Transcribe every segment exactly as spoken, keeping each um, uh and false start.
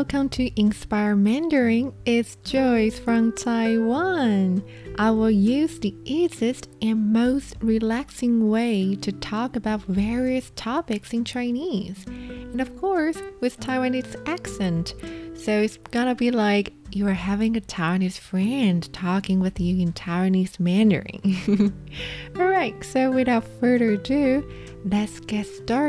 welcome to Inspire Mandarin. It's Joyce from Taiwan. I will use the easiest and most relaxing way to talk about various topics in Chinese. And of course, with Taiwanese accent. So it's gonna be like you are having a Taiwanese friend talking with you in Taiwanese Mandarin. Alright, so without further ado, let's get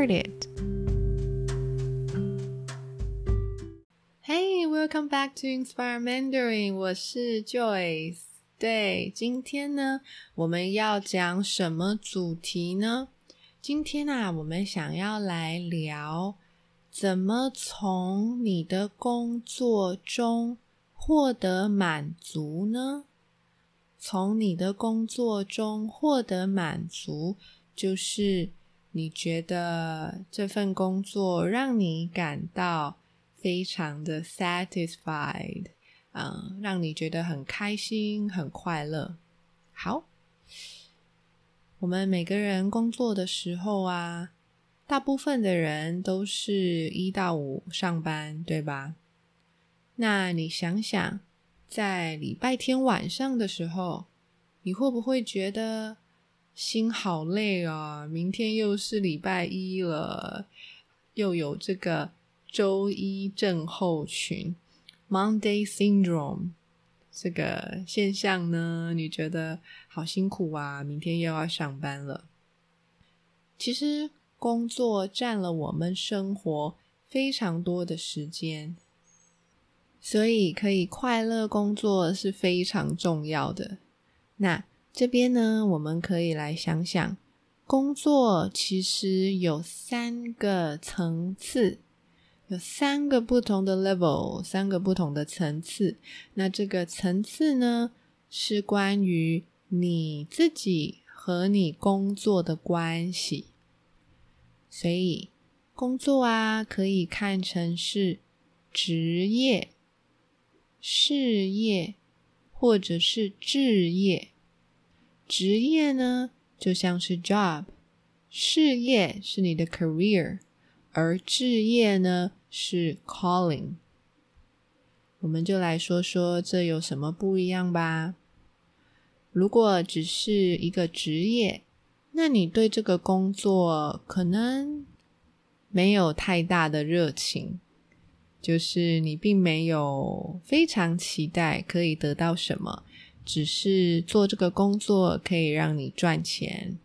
started.Hey, welcome back to Inspire Mandarin. 我是 Joyce. 对，今天呢，我们要讲什么主题呢？今天啊，我们想要来聊怎么从你的工作中获得满足呢？从你的工作中获得满足，就是你觉得这份工作让你感到非常的 satisfied， 嗯，让你觉得很开心很快乐。好，我们每个人工作的时候啊，大部分的人都是一到五上班，对吧？那你想想，在礼拜天晚上的时候，你会不会觉得心好累啊？明天又是礼拜一了，又有这个周一症候群 Monday Syndrome 这个现象呢，你觉得好辛苦啊，明天又要上班了。其实工作占了我们生活非常多的时间，所以可以快乐工作是非常重要的。那这边呢，我们可以来想想，工作其实有三个层次，有三个不同的 level， 三个不同的层次。那这个层次呢，是关于你自己和你工作的关系。所以工作啊，可以看成是职业、事业或者是志业。职业呢，就像是 job， 事业是你的 career， 而志业呢是 calling。 我们就来说说这有什么不一样吧。如果只是一个职业，那你对这个工作可能没有太大的热情，就是你并没有非常期待可以得到什么，只是做这个工作可以让你赚钱。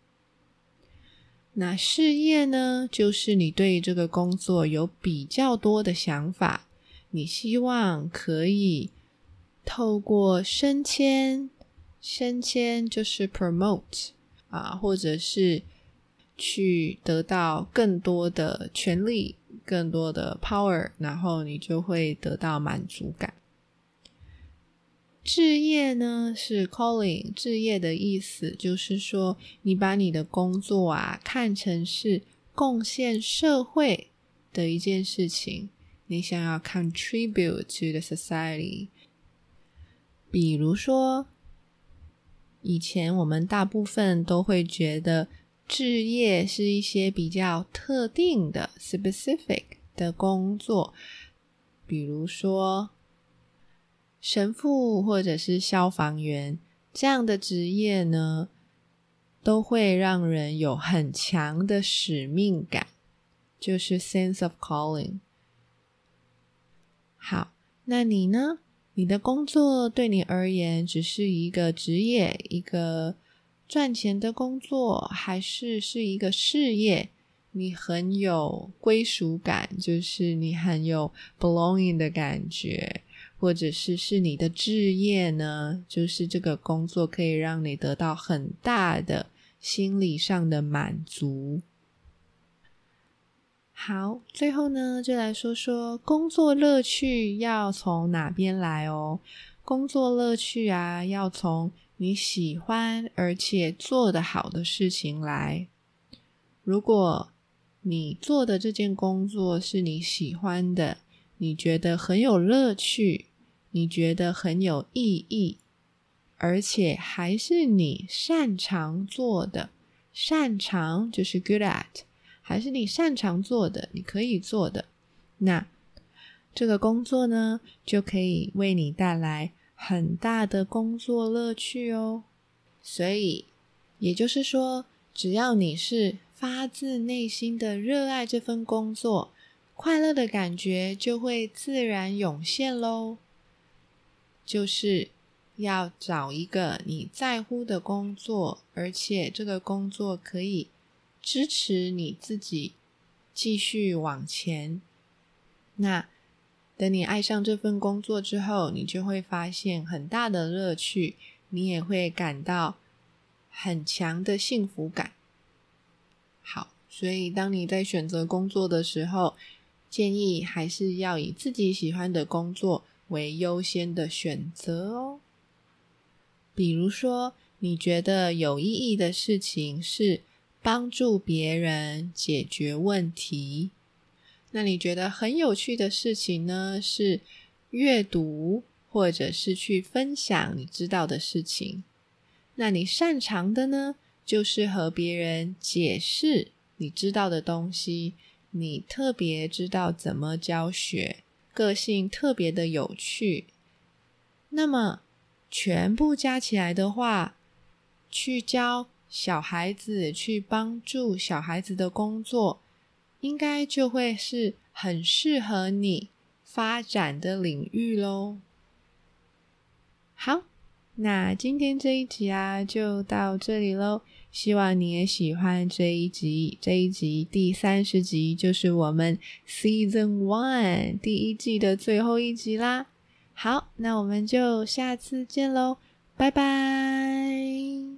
那事业呢，就是你对这个工作有比较多的想法，你希望可以透过升迁，升迁就是 promote 啊，或者是去得到更多的权利，更多的 power， 然后你就会得到满足感。志业呢是 calling， 志业的意思就是说，你把你的工作啊看成是贡献社会的一件事情，你想要 contribute to the society。 比如说以前我们大部分都会觉得志业是一些比较特定的 specific 的工作，比如说神父或者是消防员，这样的职业呢，都会让人有很强的使命感，就是 sense of calling。 好，那你呢？你的工作对你而言只是一个职业，一个赚钱的工作，还是是一个事业，你很有归属感，就是你很有 belonging 的感觉，或者是是你的志业呢，就是这个工作可以让你得到很大的心理上的满足。好，最后呢，就来说说工作乐趣要从哪边来哦。工作乐趣啊，要从你喜欢而且做得好的事情来。如果你做的这件工作是你喜欢的，你觉得很有乐趣，你觉得很有意义，而且还是你擅长做的，擅长就是 good at， 还是你擅长做的，你可以做的，那这个工作呢，就可以为你带来很大的工作乐趣哦。所以，也就是说，只要你是发自内心的热爱这份工作，快乐的感觉就会自然涌现咯。就是要找一个你在乎的工作，而且这个工作可以支持你自己继续往前。那等你爱上这份工作之后，你就会发现很大的乐趣，你也会感到很强的幸福感。好，所以当你在选择工作的时候，建议还是要以自己喜欢的工作为优先的选择哦。比如说，你觉得有意义的事情是帮助别人解决问题，那你觉得很有趣的事情呢，是阅读或者是去分享你知道的事情。那你擅长的呢，就是和别人解释你知道的东西，你特别知道怎么教学，个性特别的有趣。那么全部加起来的话，去教小孩子，去帮助小孩子的工作，应该就会是很适合你发展的领域咯。好，那今天这一集啊，就到这里咯。希望你也喜欢这一集，这一集第三十集就是我们 Season one 第一季的最后一集啦。好，那我们就下次见咯，拜拜。